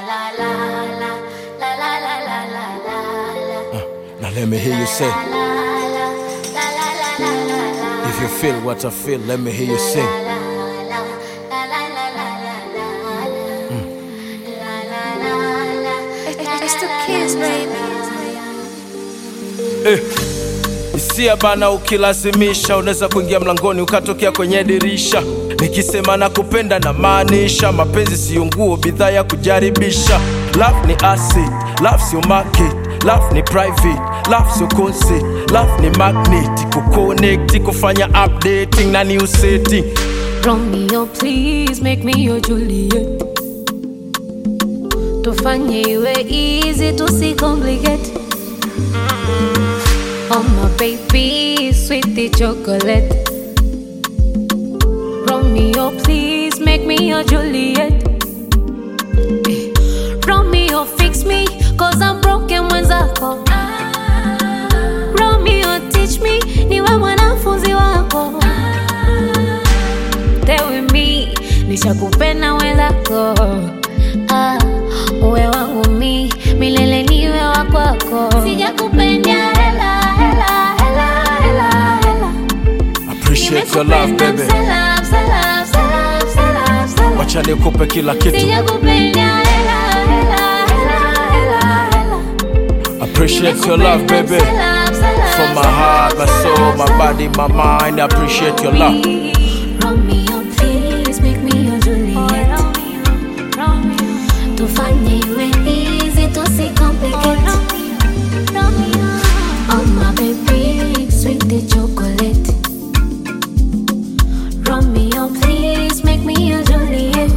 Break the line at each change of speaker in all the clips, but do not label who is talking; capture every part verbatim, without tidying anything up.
Now let me hear you say, if you feel what I feel, let me hear you sing. Mm.
It's the kids, baby.
Eh. Isia bana ukilazimisha, unaweza kuingia mlangoni ukatokea kwenye dirisha. Nikisema na kupenda na maanisha, mapenzi siyo nguo, bidhaa ya kujaribisha. Love ni acid, love siyo market, love ni private, love siyo concert, love ni magnet, kuconnect, kufanya updating na new setting.
Romeo, please make me your Juliet. Tufanye iwe easy, tusicomplicate. Oh my baby, sweetie chocolate. Romeo, please make me your Juliet. eh. Romeo, fix me, cause I'm broken mwenzako. Romeo, teach me, niwe mwanafunzi wako. Stay with me, nishakupenda wenzako. Ah, uwe wangu mi, milele niwe wakwako. Sijakupenda hela, hela, hela, hela, hela.
Appreciate your love, baby.
Salam, salam, salam, salam, salam.
Wacha nikupe kila kitu.
Sijakupenda hela, hela, hela, hela, hela.
Appreciate your love, baby.
Salam, salam,
From my heart, my soul, my body, my mind, I appreciate your love.
Romeo, please make me your Juliet. Tufanye iwe easy, tusicomplicate. Oh my baby, sweetie chocolate. Romeo, please make me your Juliet.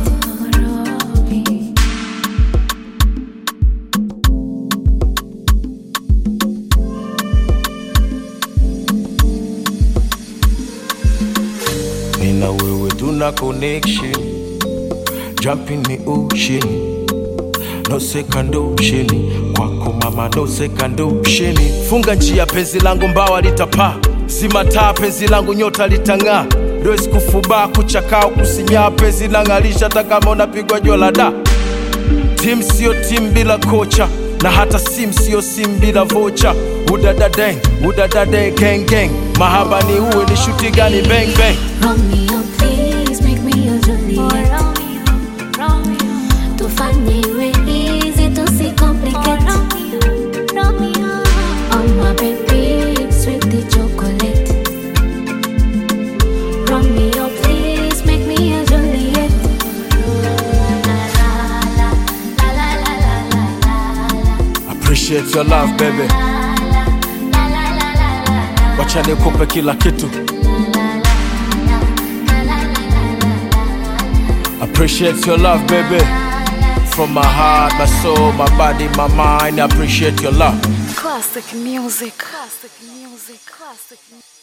Nina wewe tuna connection, jump in the ocean. No second ocean, kwako mama no second ocean. Funga njia penzi langu mbawa litapaa, zima taa penzi langu nyota litang'aa. Does kufuba kuchakao kusinya penzi langalisha takama unapigwa jua la da. Team sio team bila kocha, na hata sim sio sim bila vocha. Udada dang, udada dang, gang gang. Mahaba ni uwe ni shuti gani bang bang.
Romeo, please make me your Juliet. Tufanye iwe easy, tusicomplicate. Oh my baby, sweetie chocolate. Romeo, please make me your Juliet.
Appreciate your love, baby. Wacha nikupe kila kitu. Appreciate your love, baby. From my heart, my soul, my body, my mind, I appreciate your love.
Classic music. Classic music. Classic music.